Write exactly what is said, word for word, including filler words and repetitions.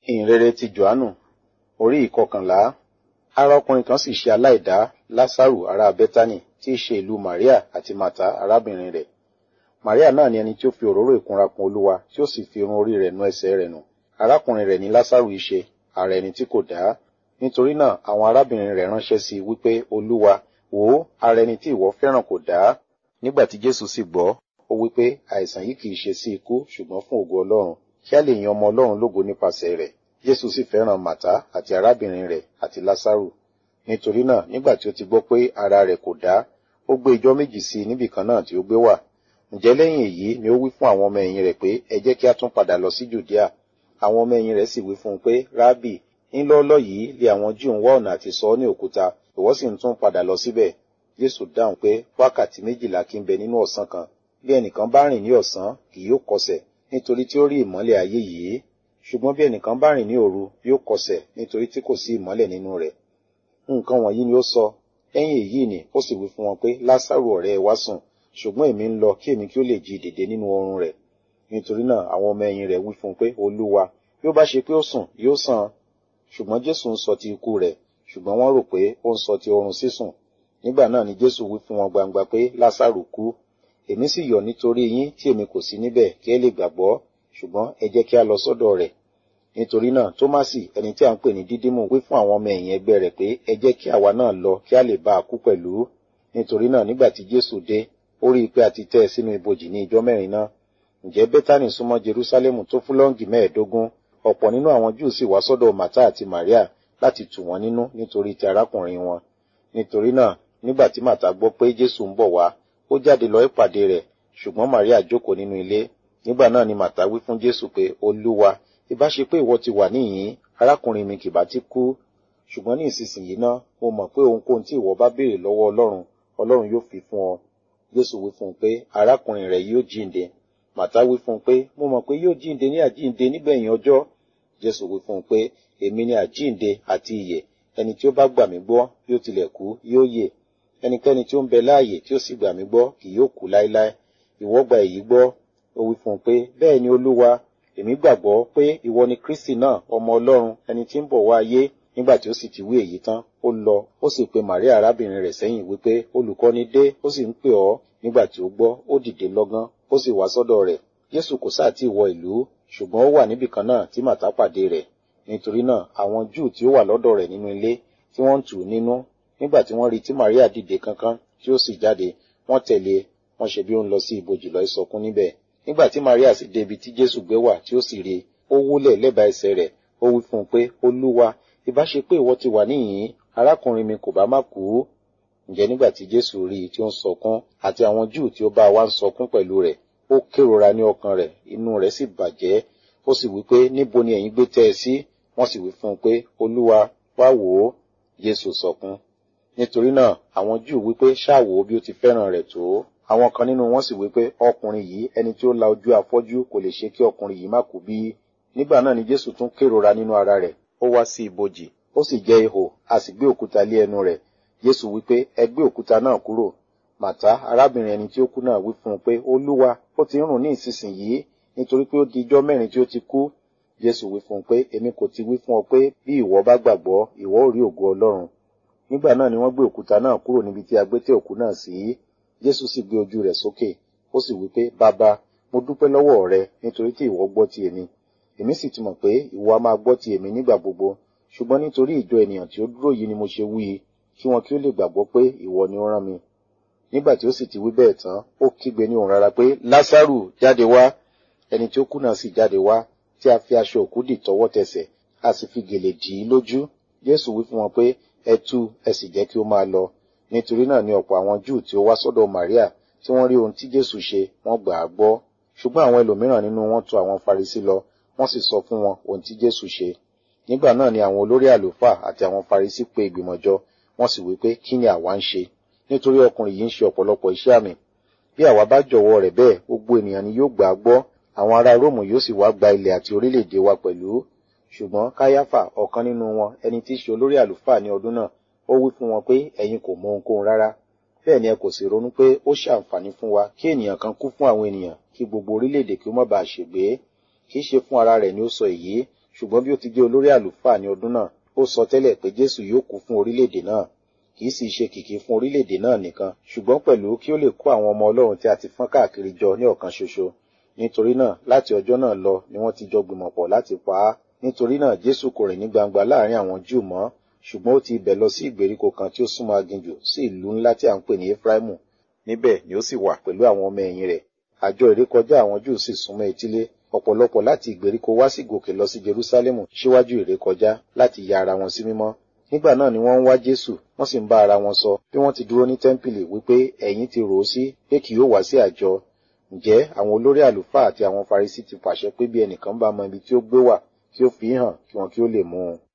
Ìhìnrere ti Jòhánù orí ìkọkànlá. Ará ọkùnrin kan sì ṣe aláìdá, Lásárù ará Bẹ́tánì, tí í ṣe ìlú Màríà àti Màtá arábìnrin rẹ̀. Màríà náà ni ẹni tí ó fi òróró ìkunra kun Olúwa, tí ó sì fi irun orí rẹ̀ nu ẹsẹ̀ rẹ̀ nù. Arákùnrin rẹ̀ ni Lásárù í ṣe, ara ẹni tí kò dá. Nítorí náà àwọn arábìnrin rẹ̀ ránṣẹ́ sí i wípé, Olúwa, wò ó, ara ẹni tí ìwọ fẹ́ràn kò dá. Nígbà tí Jésù sì gbọ́, ó wípé, àìsàn yìí kìí ṣe sí ikú, ṣùgbọ́n fún ògo Ọlọ́run, kí a lè yan ọmọ Ọlọ́run lógo nípasẹ̀ rẹ̀. Jésù sì fẹ́ràn Màtá àti arábìnrin rẹ̀ àti Lásárù. Nítorí náà, nígbà tí ó ti gbọ́ pé ara rẹ̀ kò dá, ó gbé ijọ́ méjì sí i níbì kan náà tí ó gbé wà. Ǹjẹ́ lẹ́yìn èyí ni ó wí fún àwọn ọmọ ẹ̀yìn rẹ̀ pé, ẹ jẹ́ kí a tún padà lọ sí Jùdíà. Àwọn ọmọ ẹ̀yìn rẹ̀ sì wí fún un pé, Rábì, ńlọ́ọ́lọ́ yìí lé àwọn Júù ń wá ọ̀nà àti sọ ọ́ ní òkúta, ìwọ sì ń tún padà lọ síbẹ̀. Jésù dáhùn pé, wákàtí méjìlá kí ń bẹ nínú ọ̀sán kan. Bí ẹnìkan bá rìn ní ọ̀sán, kì yóò kọsẹ̀, nítorí tí ó rí ìmọ́lẹ̀ ayé yìí. Ṣùgbọ́n bí ẹnìkan bá rìn ní òru, yóò kọsẹ̀, nítorí tí kò sí ìmọ́lẹ̀ nínú rẹ̀. Nǹkan wọ̀nyí ni ó sọ. Lẹ́yìn èyí ni ó sì wí fún wọn pé, Lásárù ọ̀rẹ́ ẹ wá sùn, ṣùgbọ́n èmi ń lọ kí èmi kí ó lè jí dìde nínú oorun rẹ̀. Nítorí náà àwọn ọmọ ẹ̀yìn rẹ̀ wí fún un pé, Olúwa, bí ó bá ṣe pé ó sùn, yóò sàn. Ṣùgbọ́n Jésù ń sọ ti ikú rẹ̀, ṣùgbọ́n wọ́n rò pé ó ń sọ ti oorun sísùn. Nígbà náà ni Jésù wí fún wọn gbangba pé, Lásárù kú. Èmi sì yọ̀ nítorí yín tí èmi kò sí níbẹ̀, kí ẹ lè gbàgbọ́, ṣùgbọ́n ẹ jẹ́ kí a lọ sọ́dọ̀ rẹ̀. Nítorí náà Tómásì, ẹni tí a ń pè ní Dídímù, wí fún àwọn ọmọ ẹ̀yìn ẹgbẹ́ rẹ̀ pé, ẹ jẹ́ kí àwa náà lọ kí a lè bá a kú pẹ̀lú. Nítorí náà nígbà tí Jésù dé, ó rí i pé a ti tẹ́ ẹ sínú ibojì ní ijọ́ mẹ́rin náà. Ǹjẹ́ Bẹ́tánì súnmọ́ Jerúsálẹ́mù tó fúlọ́ǹgì mẹ́ẹ̀ẹ́dógún. Ọ̀pọ̀ nínú àwọn Júù sì wá sọ́dọ̀ Màtá àti Màríà láti tù wọ́n nínú nítorí ti arákùnrin wọn. Nítorí náà nígbà tí Màtá gbọ́ pé Jésù ń bọ̀ wá, ó jáde lọ ìpàdé rẹ̀, ṣùgbọ́n Màríà jókòó nínú ilé. Nígbà náà ni Màtá wí fún Jésù pé, Olúwa, ìbá ṣe pé ìwọ ti wà níhìn-ín, arákùnrin mi kì bá ti kú. Ṣùgbọ́n ní ìsinsìnyí náà, mo mọ̀ pé ohunkóhun tí ìwọ bá béèrè lọ́wọ́ Ọlọ́run, Ọlọ́run yóò fi fún ọ. Jésù wí fún un pé, arákùnrin rẹ̀ yóò jíǹde. Màtá wí fún un pé, mo mọ̀ pé yóò jíǹde ní àjíǹde nígbẹ̀yìn ọjọ́. Jésù wí fún un pé, èmi ni àjíǹde àti ìyè. Ẹni tí ó bá gbà mí gbọ́, bí ó tilẹ̀ kú, yóò yè. Ẹnikẹ́ni tí ó ń bẹ láàyè tí ó sì gbà mí gbọ́, kì yóò kú láéláé. Ìwọ gba èyí gbọ́? Ó wí fún un pé, bẹ́ẹ̀ ni Olúwa, èmi gbàgbọ́ pé ìwọ ni Kristi náà, ọmọ Ọlọ́run, ẹni tí ń bọ̀ wá ayé. Nígbà tí ó sì ti wí èyí tán, ó lọ, ó sì pe Màríà arábìnrin rẹ̀ sẹ́yìn wípé, Olùkọ́ni dé, ó sì ń pè ọ́. Nígbà tí ó gbọ́, ó dìde lọ́gán, ó sì wá sọ́dọ̀ rẹ̀. Jésù kò sáà tí wọ ìlú, ṣùgbọ́n ó wà níbì kan náà tí Màtá pàdé rẹ̀. Nítorí náà àwọn Júù tí ó wà lọ́dọ̀ rẹ̀ nínú ilé, tí wọ́n ń tù ú nínú, nígbà tí wọ́n rí tí Màríà dìde kánkán tí ó sì jáde, wọ́n tẹ̀lé, wọ́n ṣe bí ó ń lọ sí ibojì lọ ìsọkún níbẹ̀. Nígbà tí Màríà sì dé ibi tí Jésù gbé wà tí ó sì rí, ó wólẹ̀ lẹ́bàá ẹsẹ̀ rẹ̀, ó wí fún un pé, Olúwa, ìbá ṣe pé ìwọ ti wà níhìn-ín, arákùnrin mi kò bá má kú. Ǹjẹ́ nígbà tí Jésù rí i tí ó ń sọkún, àti àwọn Júù tí ó bá wá ń sọkún pẹ̀lú rẹ̀, ó kérora ní ọkàn rẹ̀, inú rẹ̀ sì bàjẹ́. Ó sì wí pé, níbo ni ẹ̀yin gbé tẹ́ ẹ sí? Wọ́n sì wí fún un pé, Olúwa, wá wò ó. Jésù sọkún. Nítorí náà àwọn Júù wí pé, ṣáà wò ó bí ó ti fẹ́ràn rẹ̀ tó. Àwọn kan nínú wọn sì wí pé, ọkùnrin yìí, ẹni tí ó la ojú afọ́jú, kò lè ṣe kí ọkùnrin yìí má kú bí. Nígbà náà ni Jésù tún kérora nínú ara rẹ̀, ó wá sí ibojì, ó sì jẹ́ ihò, a sì gbé òkúta lé ẹnu rẹ̀. Jésù wí pé, ẹ gbé òkúta náà kúrò. Màtá, arábìnrin ẹni tí ó kú náà wí fún un pé, Olúwa, ó ti ń rùn ní ìsinsìnyí, nítorí pé ó di ijọ́ mẹ́rin tí ó ti kú. Jésù wí fún un pé, èmi kò ti wí fún ọ pé bí ìwọ bá gbàgbọ́, ìwọ ó rí ògo Ọlọ́run. Nígbà náà ni wọ́n gbé òkúta náà kúrò níbi tí a gbé tẹ́ òkú náà sí. Jésù sì gbé ojú rẹ̀ sókè, ó sì wí pé, Bàbá, mo dúpẹ́ lọ́wọ́ rẹ nítorí tí ìwọ gbọ́ ti èmi. Èmi sì ti mọ̀ pé ìwọ a máa gbọ́ ti èmi nígbà gbogbo, ṣùgbọ́n nítorí ìjọ ènìyàn tí ó dúró yìí ni mo ṣe wí, kí wọn kí ó lè gbàgbọ́ pé ìwọ ni ó rán mi. Nígbà tí ó sì ti wí bẹ́ẹ̀ tán, ó kígbe ní ohùn rara pé, Lásárù, jáde wá. Ẹni tí ó kú náà sì jáde wá, tí a fi aṣọ òkú dì tọwọ́ tẹsẹ̀, a sì fi gèlè dì í lójú. Jésù wí fún wọn pé, ẹ tú, ẹ sì jẹ́ kí ó máa lọ. Nítorí náà ni ọ̀pọ̀ àwọn Júù tí ó wá sọ́dọ̀ Màríà, tí wọ́n rí ohun tí Jésù ṣe, wọ́n gbà á gbọ́. Ṣùgbọ́n àwọn ẹlòmíràn nínú wọn tọ̀ àwọn Farisí lọ, wọ́n sì sọ fún wọn ohun tí Jésù ṣe. Nígbà náà ni àwọn olórí àlùfáà àti àwọn Farisí pé ìgbìmọ̀ jọ, wọ́n sì wí pé, kí ni àwa ń ṣe? Nítorí ọkùnrin yìí ń ṣe ọ̀pọ̀lọpọ̀ iṣẹ́ àmì. Bí àwa bá jọ̀wọ́ rẹ̀ bẹ́ẹ̀, gbogbo ènìyàn ni yóò gbà á gbọ́, àwọn ará Róòmù yóò sì wá gba ilẹ̀ àti orílẹ̀-èdè wa pẹ̀lú. Ṣùgbọ́n Káyáfà, ọ̀kan nínú wọn, ẹni tí í ṣe olórí àlùfáà ní ọdún náà, ó wí fún wọn pé, ẹ̀yin kò mọ ohunkóhun rárá. Bẹ́ẹ̀ ni ẹ kò sì ronú pé ó ṣàǹfààní fún wa kí ènìyàn kan kú fún àwọn ènìyàn, kí gbogbo orílẹ̀-èdè kí ó má baà ṣègbé. Kì í ṣe fún ara rẹ̀ ni ó sọ èyí, ṣùgbọ́n bí ó ti jẹ́ olórí àlùfáà ní ọdún náà, ó sọ tẹ́lẹ̀ pé Jésù yóò kú fún orílẹ̀-èdè náà, kìí sì ṣe kìkì fún orílẹ̀-èdè náà nìkan, ṣùgbọ́n pẹ̀lú kí ó lè kó àwọn ọmọ Ọlọ́run tí a ti fọ́n káàkiri jọ ní ọ̀kan ṣoṣo. Nítorí náà, láti ọjọ́ náà lọ ni wọ́n ti jọ gbìmọ̀pọ̀ láti pa á. Nítorí náà, Jésù kò rìn ní gbangba láàrin àwọn Júù mọ́, ṣùgbọ́n ó ti ibẹ̀ lọ sí ìgbèríko kan tí ó súnmọ́ aginjù, sí ìlú ńlá tí a ń pè ní Efraimu. Níbẹ̀ ni ó sì wà pẹ̀lú àwọn ọmọ ẹ̀yìn rẹ̀. Àjọ ìrékọjá àwọn Júù sì súnmọ́ etílé. Ọ̀pọ̀lọpọ̀ láti ìgbèríko wá sì gòkè lọ sí Jerúsálẹ́mù síwájú ìrékọjá láti ya ara wọn sí mímọ́. Nígbà náà ni wọ́n ń wá Jésù, wọ́n sì ń bá ara wọn sọ bí wọ́n ti dúró ní tẹ́ḿpìlì wípé ẹ̀yin ti rò ó sí pé kì yóò wá sí àjọ. Ǹjẹ́ àwọn olórí àlùfáà àti àwọn Farisí ti pàṣẹ pé bí ẹnìkan bá mọ ibi tí ó gbé wà, kí ó fi hàn kí wọn kí ó lè mú un.